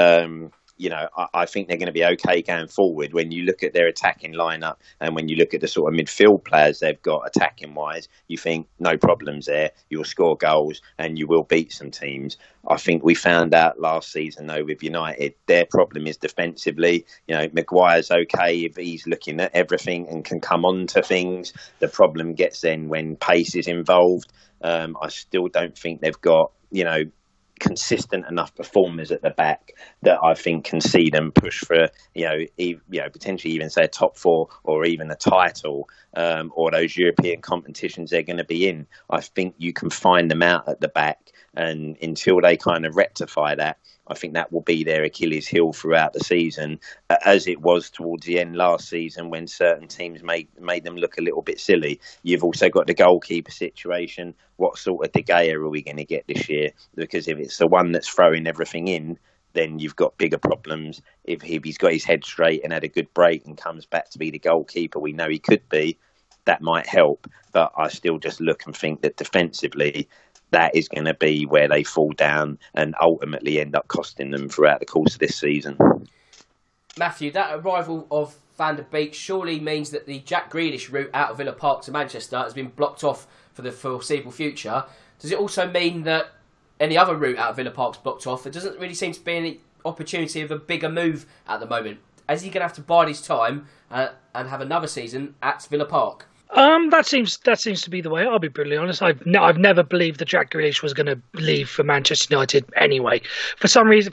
I think they're going to be okay going forward. When you look at their attacking lineup and when you look at the sort of midfield players they've got attacking wise, you think no problems there. You'll score goals and you will beat some teams. I think we found out last season though with United, their problem is defensively. Maguire's okay if he's looking at everything and can come on to things. The problem gets then when pace is involved. I still don't think they've got, consistent enough performers at the back that I think can see them push for, potentially even say a top 4 or even a title, or those European competitions they're going to be in. I think you can find them out at the back, and until they kind of rectify that, I think that will be their Achilles heel throughout the season, as it was towards the end last season when certain teams made them look a little bit silly. You've also got the goalkeeper situation. What sort of De Gea are we going to get this year? Because if it's the one that's throwing everything in, then you've got bigger problems. If he's got his head straight and had a good break and comes back to be the goalkeeper we know he could be, that might help. But I still just look and think that defensively, that is going to be where they fall down and ultimately end up costing them throughout the course of this season. Matthew, that arrival of Van der Beek surely means that the Jack Grealish route out of Villa Park to Manchester has been blocked off for the foreseeable future. Does it also mean that any other route out of Villa Park's blocked off? There doesn't really seem to be any opportunity of a bigger move at the moment. Is he going to have to bide his time and have another season at Villa Park? That seems to be the way. I'll be brutally honest. I've never believed that Jack Grealish was going to leave for Manchester United anyway. For some reason,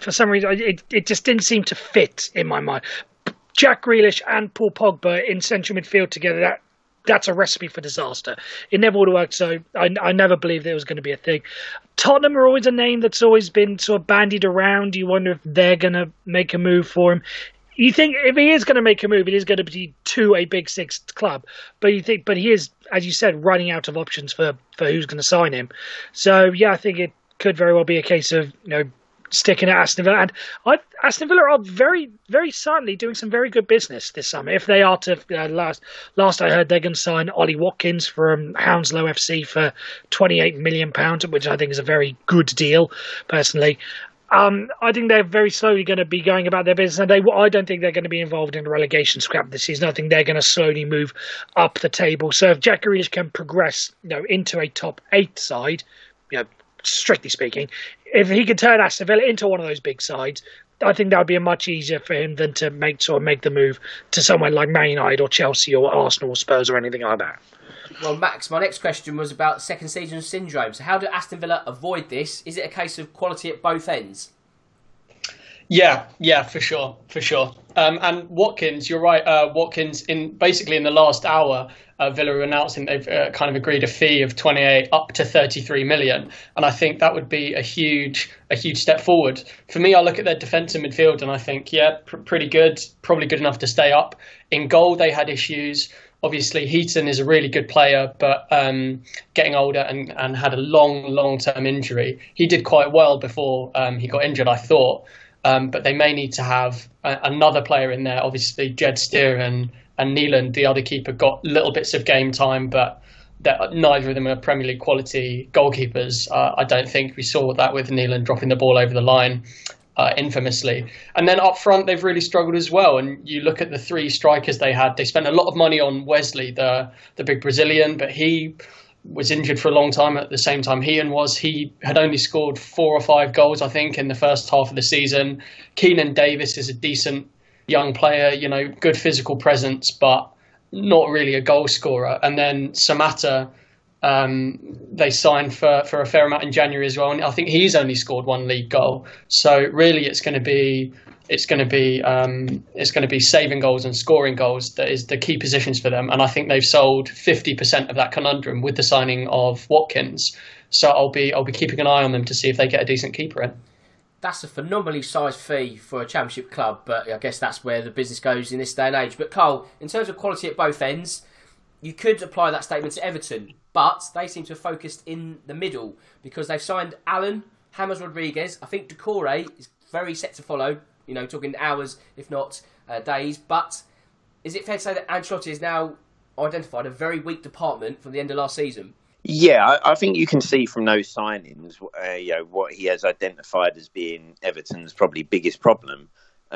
it just didn't seem to fit in my mind. Jack Grealish and Paul Pogba in central midfield together, that's a recipe for disaster. It never would have worked, so I never believed that it was going to be a thing. Tottenham are always a name that's always been sort of bandied around. You wonder if they're going to make a move for him. You think if he is going to make a move, it is going to be to a Big Six club. But he is, as you said, running out of options for who's going to sign him. So yeah, I think it could very well be a case of sticking at Aston Villa. And Aston Villa are very, very certainly doing some very good business this summer. If they are to last I heard, they're going to sign Ollie Watkins from Hounslow FC for £28 million, which I think is a very good deal, personally. I think they're very slowly going to be going about their business, and I don't think they're going to be involved in a relegation scrap this season. I think they're going to slowly move up the table. So if Jack Grealish can progress, into a top 8 side, strictly speaking, if he could turn Aston Villa into one of those big sides, I think that would be much easier for him than to make the move to somewhere like Man United or Chelsea or Arsenal or Spurs or anything like that. Well, Max, my next question was about second season syndrome. So how do Aston Villa avoid this? Is it a case of quality at both ends? Yeah, for sure. And Watkins, you're right. Watkins, in the last hour, Villa are announcing they've kind of agreed a fee of 28 up to 33 million, and I think that would be a huge step forward. For me, I look at their defensive midfield and I think, pretty good, probably good enough to stay up. In goal, they had issues. Obviously, Heaton is a really good player, but getting older and had a long-term injury. He did quite well before he got injured, I thought. but they may need to have another player in there. Obviously, Jed Steer and Neeland, the other keeper, got little bits of game time, but neither of them are Premier League quality goalkeepers. I don't think we saw that with Neeland dropping the ball over the line infamously. And then up front, they've really struggled as well. And you look at the three strikers they had, they spent a lot of money on Wesley, the big Brazilian, but he was injured for a long time at the same time Ian was. He had only scored 4 or 5 goals, I think, in the first half of the season. Keenan Davis is a decent young player, good physical presence, but not really a goal scorer. And then Samatta, they signed for a fair amount in January as well, and I think he's only scored 1 league goal. So really, it's going to be saving goals and scoring goals that is the key positions for them. And I think they've sold 50% of that conundrum with the signing of Watkins. So I'll be keeping an eye on them to see if they get a decent keeper in. That's a phenomenally sized fee for a Championship club, but I guess that's where the business goes in this day and age. But Carl, in terms of quality at both ends, you could apply that statement to Everton, but they seem to have focused in the middle because they've signed Allen, James Rodriguez. I think Doucouré is very set to follow, talking hours, if not days. But is it fair to say that Ancelotti has now identified a very weak department from the end of last season? Yeah, I think you can see from those signings, what he has identified as being Everton's probably biggest problem.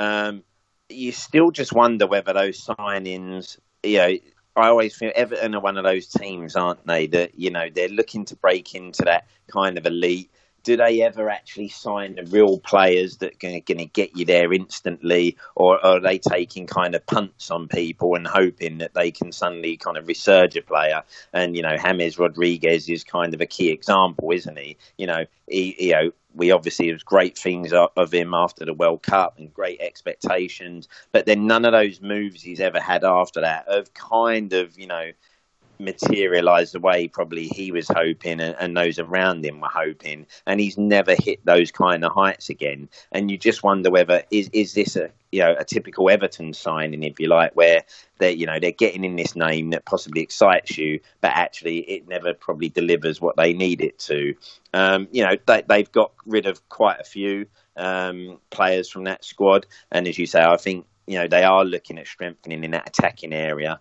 You still just wonder whether those signings, I always feel Everton are one of those teams, aren't they? That, they're looking to break into that kind of elite. Do they ever actually sign the real players that are going to get you there instantly? Or are they taking kind of punts on people and hoping that they can suddenly kind of resurge a player? And, James Rodriguez is kind of a key example, isn't he? We obviously have great things of him after the World Cup and great expectations. But then none of those moves he's ever had after that have kind of, materialised the way probably he was hoping and those around him were hoping, and he's never hit those kind of heights again. And you just wonder whether is this a typical Everton signing, if you like, where they're getting in this name that possibly excites you, but actually it never probably delivers what they need it to. They've got rid of quite a few players from that squad, and as you say, I think they are looking at strengthening in that attacking area.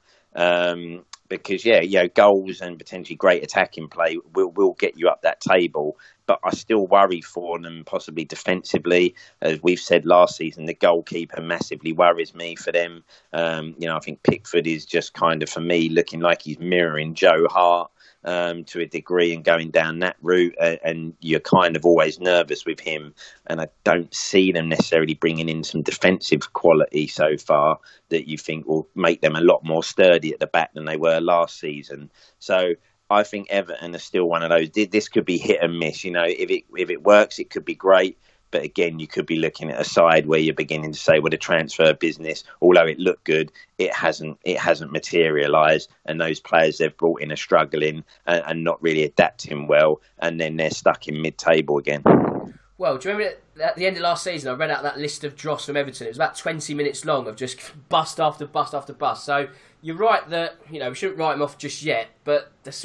Because goals and potentially great attacking play will get you up that table. But I still worry for them, possibly defensively. As we've said last season, the goalkeeper massively worries me for them. I think Pickford is just kind of, for me, looking like he's mirroring Joe Hart to a degree and going down that route. And you're kind of always nervous with him. And I don't see them necessarily bringing in some defensive quality so far that you think will make them a lot more sturdy at the back than they were last season. So I think Everton are still one of those. This could be hit and miss. If it works, it could be great. But again, you could be looking at a side where you're beginning to say, well, the transfer business, although it looked good, it hasn't materialised. And those players they've brought in are struggling and not really adapting well. And then they're stuck in mid-table again. Well, do you remember at the end of last season, I read out that list of dross from Everton. It was about 20 minutes long of just bust after bust after bust. So you're right that, we shouldn't write them off just yet. But this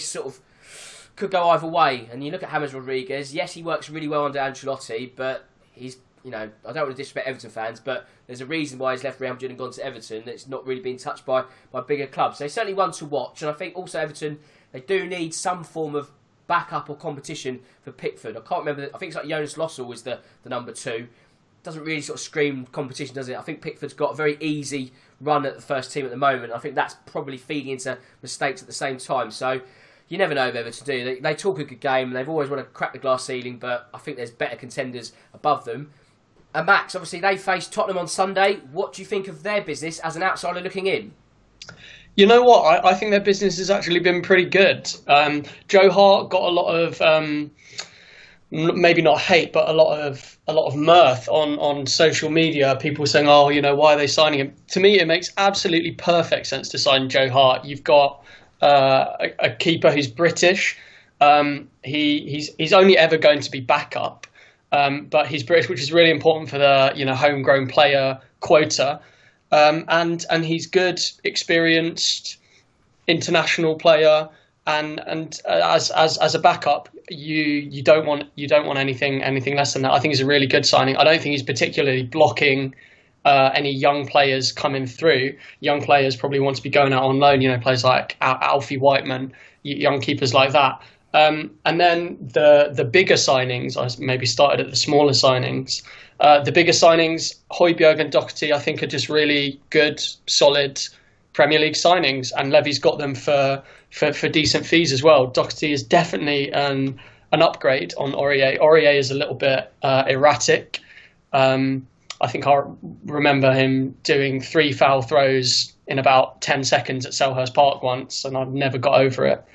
could go either way. And you look at James Rodriguez. Yes, he works really well under Ancelotti, but he's, I don't want to disrespect Everton fans, but there's a reason why he's left Real Madrid and gone to Everton. It's not really been touched by bigger clubs. So he's certainly one to watch. And I think also Everton, they do need some form of backup or competition for Pickford. I can't remember. I think it's like Jonas Lossell was the number 2. Doesn't really sort of scream competition, does it? I think Pickford's got a very easy run at the first team at the moment. I think that's probably feeding into mistakes at the same time. So you never know with Everton, do you? They talk a good game. They've always want to crack the glass ceiling, but I think there's better contenders above them. And Max, obviously they face Tottenham on Sunday. What do you think of their business as an outsider looking in? You know what? I think their business has actually been pretty good. Joe Hart got a lot of maybe not hate, but a lot of mirth on social media. People saying, "Oh, why are they signing him?" To me, it makes absolutely perfect sense to sign Joe Hart. You've got a keeper who's British. He's only ever going to be backup, but he's British, which is really important for the homegrown player quota. And he's good, experienced international player. and as a backup, you don't want anything less than that. I think he's a really good signing. I don't think he's particularly blocking any young players coming through. Young players probably want to be going out on loan. Players like Alfie Whiteman, young keepers like that. And then the bigger signings, I maybe started at the smaller signings. The bigger signings, Højbjerg and Doherty, I think are just really good, solid Premier League signings, and Levy's got them for decent fees as well. Doherty is definitely an upgrade on Aurier. Aurier is a little bit erratic. I think I remember him doing 3 foul throws in about 10 seconds at Selhurst Park once, and I've never got over it.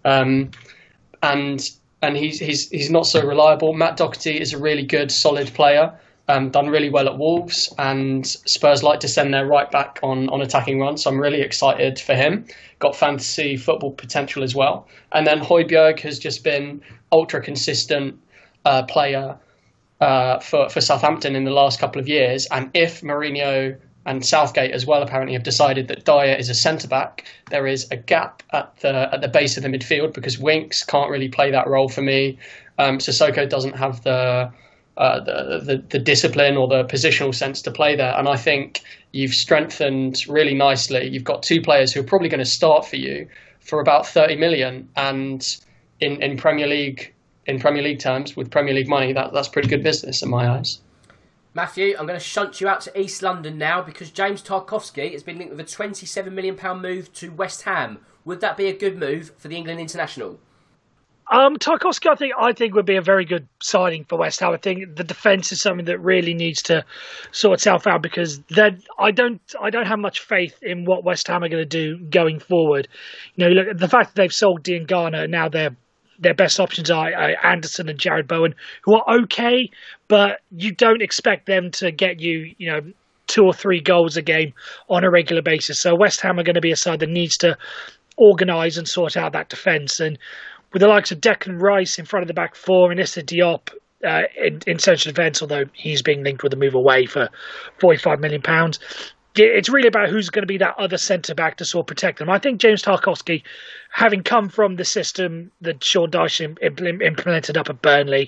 And he's not so reliable. Matt Doherty is a really good, solid player. Done really well at Wolves, and Spurs like to send their right back on attacking runs, so I'm really excited for him. Got fantasy football potential as well. And then Højbjerg has just been ultra consistent player for Southampton in the last couple of years. And if Mourinho and Southgate as well apparently have decided that Dyer is a centre-back, there is a gap at the base of the midfield because Winks can't really play that role for me. Sissoko doesn't have the discipline or the positional sense to play there. And I think you've strengthened really nicely. You've got 2 players who are probably going to start for you for about 30 million. And in Premier League terms, with Premier League money, that's pretty good business in my eyes. Matthew, I'm going to shunt you out to East London now because James Tarkowski has been linked with a £27 million move to West Ham. Would that be a good move for the England international? Tarkowski, I think would be a very good signing for West Ham. I think the defence is something that really needs to sort itself out because I don't have much faith in what West Ham are going to do going forward. Look at the fact that they've sold Diangana, now their best options are Anderson and Jared Bowen, who are okay, but you don't expect them to get you 2 or 3 goals a game on a regular basis. So West Ham are going to be a side that needs to organise and sort out that defence. And with the likes of Declan Rice in front of the back 4 and Issa Diop in central defence, although he's being linked with a move away for £45 million, it's really about who's going to be that other centre-back to sort of protect them. I think James Tarkowski, having come from the system that Sean Dyche implemented up at Burnley,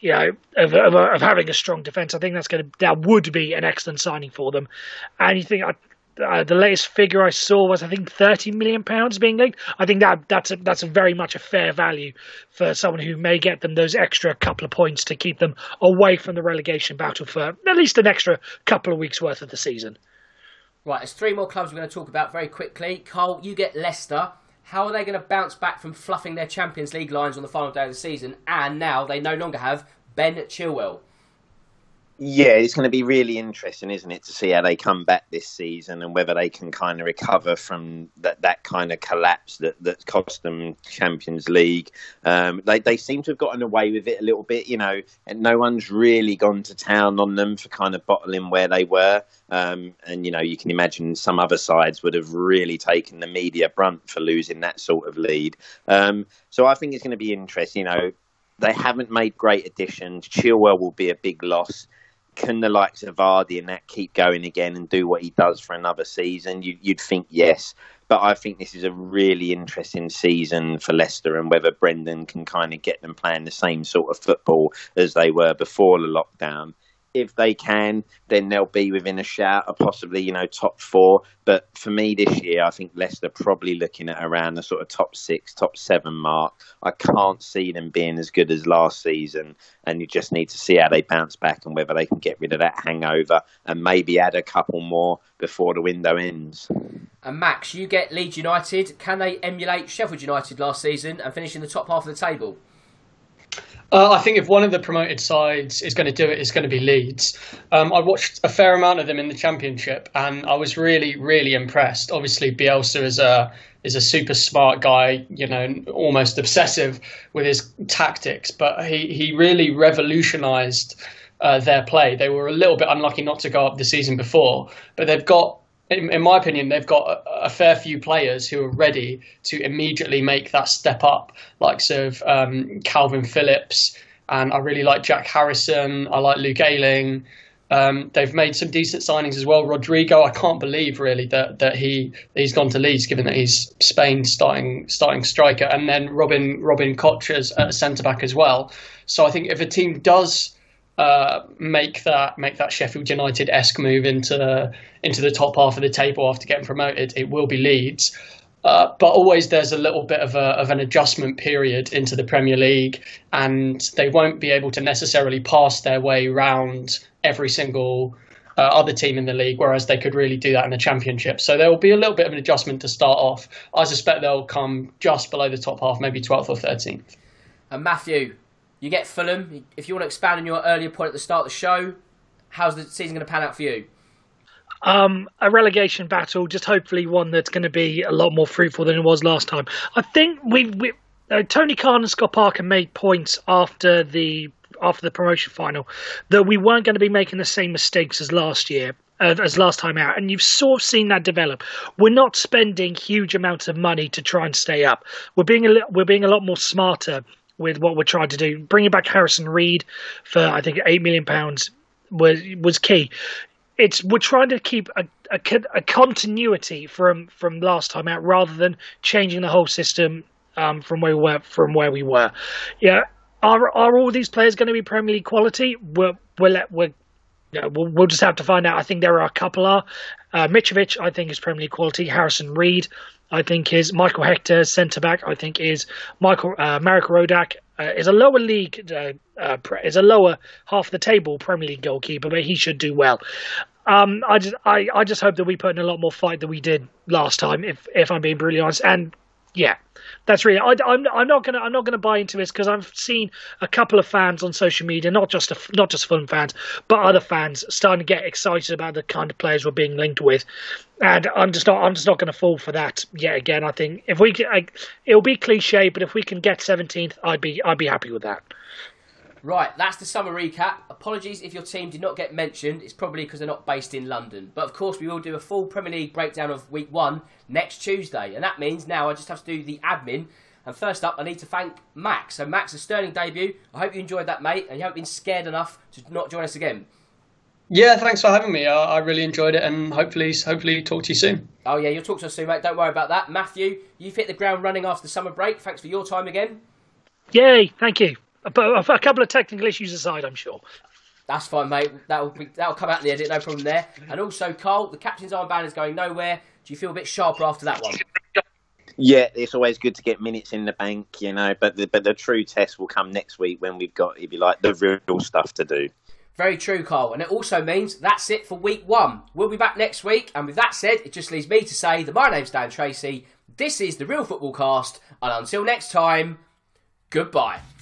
of having a strong defence, I think that would be an excellent signing for them. And you think the latest figure I saw was, I think, £30 million being linked. I think that's a very much a fair value for someone who may get them those extra couple of points to keep them away from the relegation battle for at least an extra couple of weeks worth of the season. Right, there's 3 more clubs we're going to talk about very quickly. Carl, you get Leicester. How are they going to bounce back from fluffing their Champions League lines on the final day of the season? And now they no longer have Ben Chilwell. Yeah, it's going to be really interesting, isn't it, to see how they come back this season and whether they can kind of recover from that kind of collapse that cost them Champions League. They seem to have gotten away with it a little bit, and no one's really gone to town on them for kind of bottling where they were. And, you can imagine some other sides would have really taken the media brunt for losing that sort of lead. So I think it's going to be interesting. They haven't made great additions. Chilwell will be a big loss. Can the likes of Vardy and that keep going again and do what he does for another season? You'd think yes. But I think this is a really interesting season for Leicester, and whether Brendan can kind of get them playing the same sort of football as they were before the lockdown. If they can, then they'll be within a shout of possibly, top 4. But for me this year, I think Leicester probably looking at around the sort of top 6, top 7 mark. I can't see them being as good as last season. And you just need to see how they bounce back and whether they can get rid of that hangover and maybe add a couple more before the window ends. And Max, you get Leeds United. Can they emulate Sheffield United last season and finish in the top half of the table? I think if one of the promoted sides is going to do it, it's going to be Leeds. I watched a fair amount of them in the Championship, and I was really, really impressed. Obviously, Bielsa is a super smart guy, almost obsessive with his tactics, but he really revolutionised their play. They were a little bit unlucky not to go up the season before, but they've got, in my opinion, they've got a fair few players who are ready to immediately make that step up, like Calvin Phillips, and I really like Jack Harrison. I like Luke Ayling. They've made some decent signings as well. Rodrigo, I can't believe really that he's gone to Leeds, given that he's Spain's starting striker, and then Robin Koch at centre back as well. So I think if a team does make that Sheffield United-esque move into the top half of the table after getting promoted, it will be Leeds. But always there's a little bit of an adjustment period into the Premier League, and they won't be able to necessarily pass their way round every single other team in the league, whereas they could really do that in the Championship. So there will be a little bit of an adjustment to start off. I suspect they'll come just below the top half, maybe 12th or 13th. And Matthew, you get Fulham. If you want to expand on your earlier point at the start of the show, how's the season going to pan out for you? A relegation battle, just hopefully one that's going to be a lot more fruitful than it was last time. I think Tony Khan and Scott Parker made points after the promotion final that we weren't going to be making the same mistakes as last year, as last time out, and you've sort of seen that develop. We're not spending huge amounts of money to try and stay up. We're being a lot more smarter with what we're trying to do. Bringing back Harrison Reed for I think £8 million was key. We're trying to keep a continuity from last time out, rather than changing the whole system from where we were. Yeah, are all these players going to be Premier League quality? We'll just have to find out. I think there are a couple. Mitrovic, I think, is Premier League quality. Harrison Reed, I think, is. Michael Hector, centre back, I think, is. Marek Rodak is a lower league, is a lower half of the table Premier League goalkeeper, but he should do well. I just hope that we put in a lot more fight than we did last time, if I'm being brutally honest. And yeah, that's really. I'm not gonna buy into this, because I've seen a couple of fans on social media, not just Fulham fans, but other fans starting to get excited about the kind of players we're being linked with, and I'm just not going to fall for that yet again. I think if we can, it'll be cliche, but if we can get 17th, I'd be happy with that. Right, that's the summer recap. Apologies if your team did not get mentioned. It's probably because they're not based in London. But of course, we will do a full Premier League breakdown of Week 1 next Tuesday. And that means now I just have to do the admin. And first up, I need to thank Max. So Max, a sterling debut. I hope you enjoyed that, mate. And you haven't been scared enough to not join us again. Yeah, thanks for having me. I really enjoyed it, and hopefully talk to you soon. Oh yeah, you'll talk to us soon, mate. Don't worry about that. Matthew, you've hit the ground running after the summer break. Thanks for your time again. Yay, thank you. But a couple of technical issues aside, I'm sure. That's fine, mate. That'll come out in the edit, no problem there. And also, Carl, the captain's armband is going nowhere. Do you feel a bit sharper after that one? Yeah, it's always good to get minutes in the bank, but the true test will come next week, when we've got, if you like, the real stuff to do. Very true, Carl. And it also means that's it for Week 1. We'll be back next week. And with that said, it just leaves me to say that my name's Dan Tracy. This is the Real Football Cast. And until next time, goodbye.